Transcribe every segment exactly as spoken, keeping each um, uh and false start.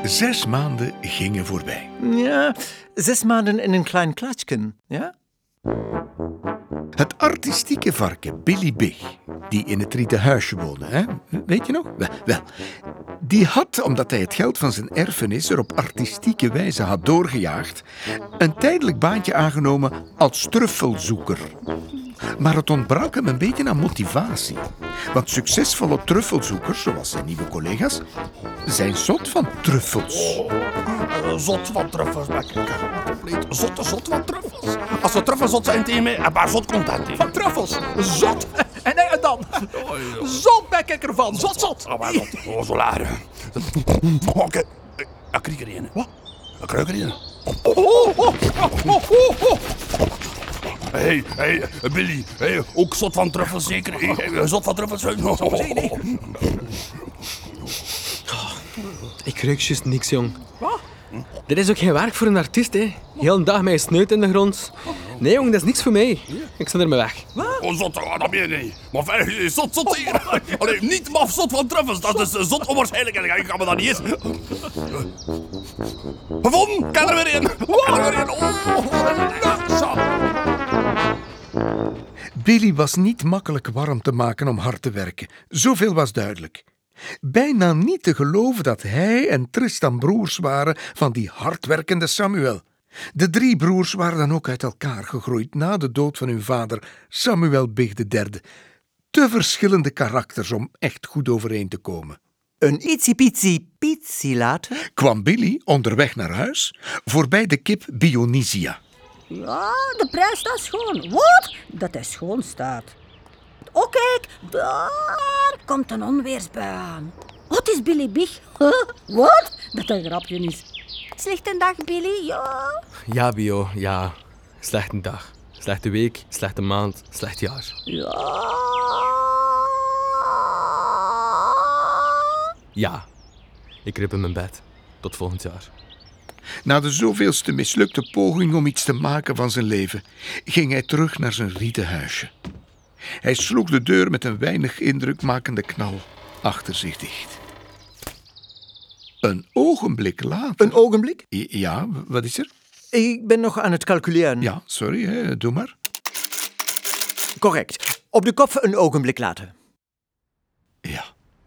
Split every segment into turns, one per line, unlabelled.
Zes maanden gingen voorbij.
Ja, zes maanden in een klein klatschken, ja?
Het artistieke varken Billy Big, die in het rieten huisje woonde, hè? Weet je nog? Wel, wel, die had, omdat hij het geld van zijn erfenis er op artistieke wijze had doorgejaagd, een tijdelijk baantje aangenomen als truffelzoeker. Maar het ontbrak hem een beetje aan motivatie. Want succesvolle truffelzoekers, zoals zijn nieuwe collega's, zijn zot van truffels.
Uh, zot van truffels, maar ik ben compleet zotte zot van truffels. Als we truffels zijn tegen mij, een paar zot content.
Van truffels, zot. En nee, en dan, zot ben ik ervan, zot, zot.
Oh, maar zot, oh, zo laar. Oké, ik krijg er een. Wat? Ik krijg er een.
Oh, oh, oh, oh, oh, oh.
Hé, hey, hey, Billy, hey, ook zot van truffels zeker? Hey, zot van truffels? Oh, oh, oh.
Ik ruik juist niks, jong.
Wat?
Dit is ook geen werk voor een artiest, hè. Heel een dag met je sneut in de grond. Nee, jong, dat is niks voor mij. Ik zet er me weg.
Oh, zot, oh, dat ben je niet. Maar verder, zot, zot hier. Allee, niet maf zot van truffels. Dat is zot onwaarschijnlijk. Ik kan me dat niet eens. Gevonden, kan er weer in. Kan er weer in. Oh, zo.
Billy was niet makkelijk warm te maken om hard te werken. Zoveel was duidelijk. Bijna niet te geloven dat hij en Tristan broers waren van die hardwerkende Samuel. De drie broers waren dan ook uit elkaar gegroeid na de dood van hun vader, Samuel Big de derde. Te verschillende karakters om echt goed overeen te komen.
Een ietsiepietsie pietsie later
Kwam Billy onderweg naar huis voorbij de kip Bionisia.
Ja, de prijs staat schoon. Wat? Dat hij schoon staat. Oh, kijk, daar komt een onweersbui aan. Wat is Billy Big? Huh? Wat? Dat een grapje is. Slechte dag, Billy, ja.
Ja, Bio, ja. Slechte dag. Slechte week, slechte maand, slecht jaar.
Ja.
Ja. Ik kruip in mijn bed. Tot volgend jaar.
Na de zoveelste mislukte poging om iets te maken van zijn leven, ging hij terug naar zijn rieten huisje. Hij sloeg de deur met een weinig indrukmakende knal achter zich dicht. Een ogenblik later...
Een ogenblik?
Ja, wat is er?
Ik ben nog aan het calculeren.
Ja, sorry, hè, doe maar.
Correct. Op de kop een ogenblik later.
Ja.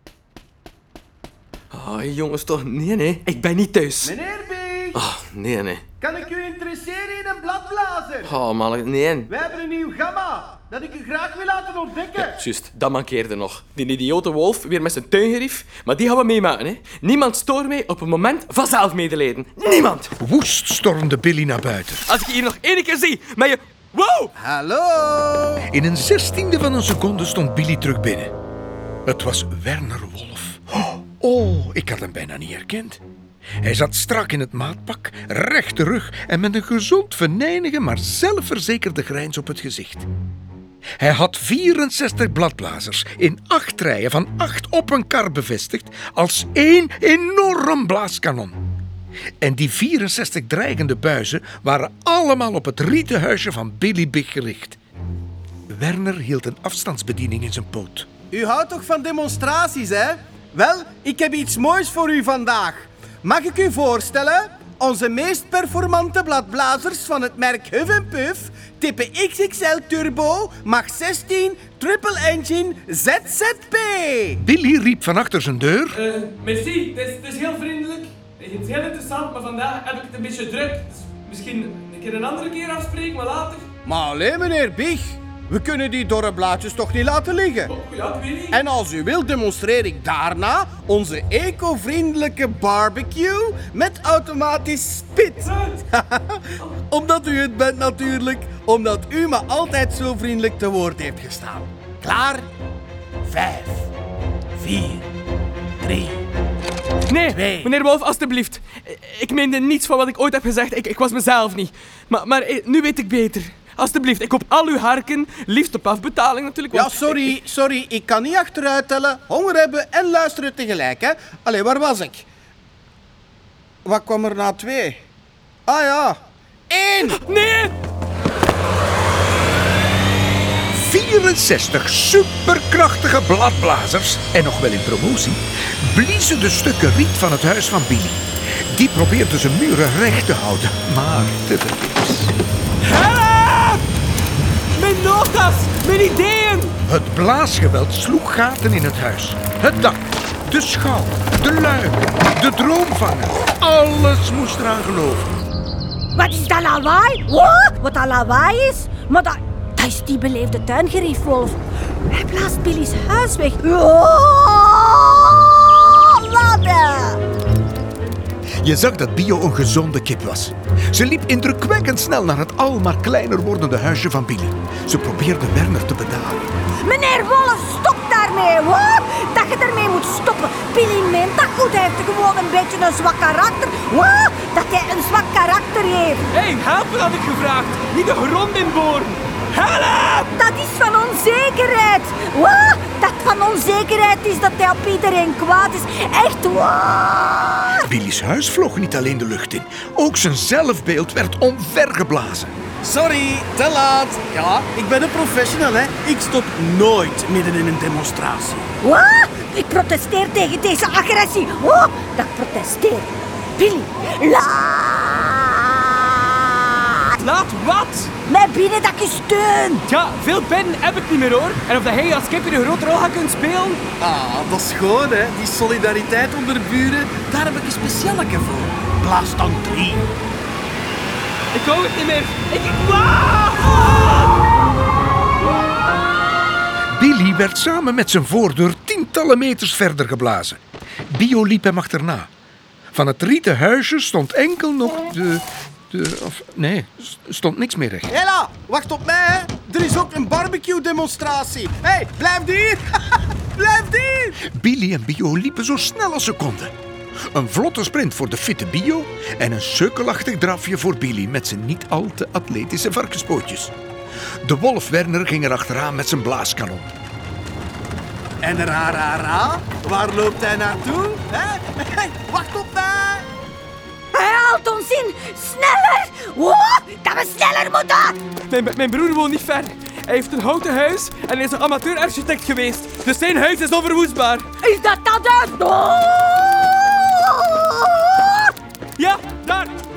Oh, jongens, toch? Nee, nee. Ik ben niet thuis.
Meneer Big,
Oh, nee, nee.
kan ik u interesseren in een bladblazer?
Oh, man, nee.
We hebben een nieuw gamma dat ik u graag wil laten ontdekken.
Ja, juist, dat mankeerde nog. Die idiote wolf weer met zijn tuingerief. Maar die gaan we meemaken, hè. Niemand stoort mij op een moment van zelfmedelijden. Niemand!
Woest stormde Billy naar buiten.
Als ik je hier nog één keer zie, met je... Wow!
Hallo?
In een zestiende van een seconde stond Billy terug binnen. Het was Werner Wolf. Oh, ik had hem bijna niet herkend. Hij zat strak in het maatpak, rechte rug en met een gezond venijnige, maar zelfverzekerde grijns op het gezicht. Hij had vierenzestig bladblazers in acht rijen van acht op een kar bevestigd als één enorm blaaskanon. En die vierenzestig dreigende buizen waren allemaal op het rieten huisje van Billy Big gericht. Werner hield een afstandsbediening in zijn poot.
U houdt toch van demonstraties, hè? Wel, ik heb iets moois voor u vandaag. Mag ik u voorstellen? Onze meest performante bladblazers van het merk Huff en Puff, type X X L Turbo, macht zestien, triple engine, Z Z P.
Billy riep van achter zijn deur.
Uh, merci, het is, het is heel vriendelijk. Het is heel interessant, maar vandaag heb ik het een beetje druk. Dus misschien een keer een andere keer afspreken, maar later.
Maar alleen, meneer Big. We kunnen die dorre blaadjes toch niet laten liggen?
Oh, ja, ik weet niet.
En als u wilt, demonstreer ik daarna onze eco-vriendelijke barbecue met automatisch spit. Omdat u het bent natuurlijk. Omdat u me altijd zo vriendelijk te woord heeft gestaan. Klaar? Vijf, vier, drie...
Nee,
Twee.
meneer Wolf, alstublieft. Ik meende niets van wat ik ooit heb gezegd. Ik, ik was mezelf niet. Maar, maar nu weet ik beter. Alsjeblieft, ik koop al uw harken. Liefst op afbetaling natuurlijk.
Ja,
want
sorry,
ik-
sorry. Ik kan niet achteruit tellen, honger hebben en luisteren tegelijk, hè. Allee, waar was ik? Wat kwam er na twee? Ah ja. Eén!
Nee!
vierenzestig superkrachtige bladblazers, en nog wel in promotie, bliezen de stukken riet van het huis van Billy. Die probeerde zijn muren recht te houden, maar tevergeefs.
Help! Mijn notas, mijn ideeën!
Het blaasgeweld sloeg gaten in het huis. Het dak, de schouw, de luiken, de droomvanger. Alles moest eraan geloven.
Wat is dat lawaai? Wat? Wat dat lawaai is? Maar dat, dat is die beleefde tuingeriefwolf. Hij blaast Billy's huis weg. Oh, ladder!
Je zag dat Bio een gezonde kip was. Ze liep indrukwekkend snel naar het al maar kleiner wordende huisje van Billy. Ze probeerde Werner te bedaren.
Meneer Wolf, stop daarmee. Wat? Dat je ermee moet stoppen. Billy meent dat goed. Hij heeft gewoon een beetje een zwak karakter. Wat? Dat hij een zwak karakter heeft.
Hé, hey, helpen had ik gevraagd. Niet de grond inboren. Help!
Dat is van onzekerheid. Wat? Dat van onzekerheid is dat hij op iedereen kwaad is. Echt waar.
Billy's huis vloog niet alleen de lucht in. Ook zijn zelfbeeld werd omvergeblazen.
Sorry, te laat. Ja, ik ben een professional, hè. Ik stop nooit midden in een demonstratie.
Wat? Ik protesteer tegen deze agressie. Wat? Dat ik protesteer. Billy, laat
Laat wat?
mij binnen dat je steunt.
Ja, veel binnen heb ik niet meer hoor. En of dat hij als kip een grote rol gaat kunnen spelen?
Ah, dat is gewoon, hè. Die solidariteit onder de buren, daar heb ik een specialeke voor. Blaas dan drie.
Ik hou het niet meer. Ik... Ah!
Billy werd samen met zijn voordeur tientallen meters verder geblazen. Bio liep hem achterna. Van het rieten huisje stond enkel nog de... de of, nee, stond niks meer recht.
Hela, wacht op mij, hè. Er is ook een barbecue-demonstratie. Hé, hey, blijf hier. Blijf hier.
Billy en Bio liepen zo snel als ze konden. Een vlotte sprint voor de fitte Bio en een sukkelachtig drafje voor Billy met zijn niet al te atletische varkenspootjes. De wolf Werner ging er achteraan met zijn blaaskanon.
En ra, ra, ra, waar loopt hij naartoe? Hè? Hey, wacht op mij.
Hij haalt ons in. Sneller. Wat? Dat we sneller moeten.
Mijn, mijn broer woont niet ver. Hij heeft een houten huis en hij is een amateurarchitect geweest. Dus zijn huis is onverwoestbaar.
Is dat dat? Oh!
Ja, daar.